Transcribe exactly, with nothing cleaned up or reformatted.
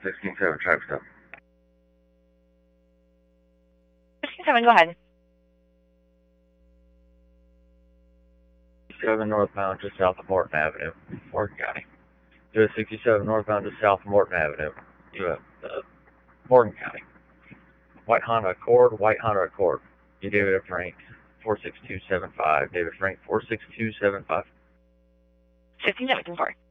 sixteen seven, traffic stop. sixteen seven, go ahead. sixty-seven northbound just south of Morton Avenue, Morgan County. U S sixty-seven northbound just south of Morton Avenue, U S uh, Morgan County. White Honda Accord, White Honda Accord. You David Frank, four six two seven five. David Frank, four six two seven five. fifteen seven four.